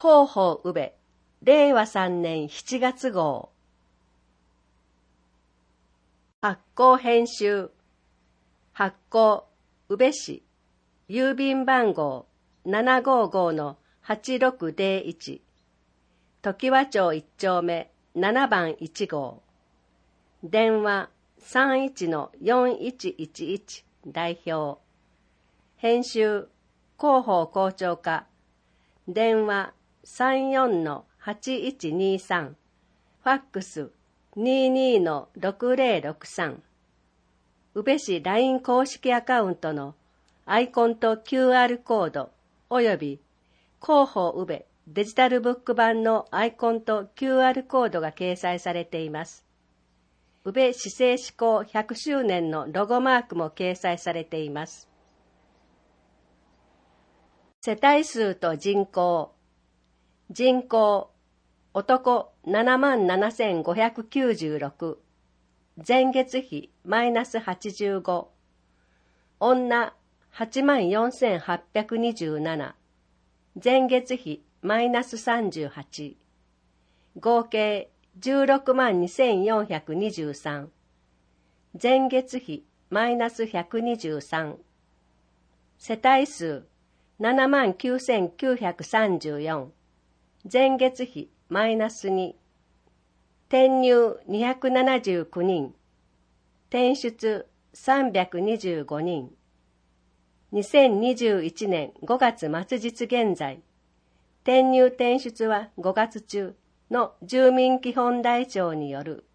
広報宇部令和3年7月号。発行編集。発行宇部市郵便番号755-8601常盤町1丁目7番1号。電話31-4111代表。編集広報校長課。電話34-8123。ファックス22-6063。宇部市 LINE 公式アカウントのアイコンと QR コードおよび広報宇部デジタルブック版のアイコンと QR コードが掲載されています。宇部市政施行100周年のロゴマークも掲載されています。世帯数と人口。人口、男77,596。前月比マイナス85。女84,827。前月比マイナス38。合計162,423。前月比マイナス123。世帯数79,934。前月比マイナス2。転入279人。転出325人。2021年5月末日現在、転入転出は5月中の住民基本台帳による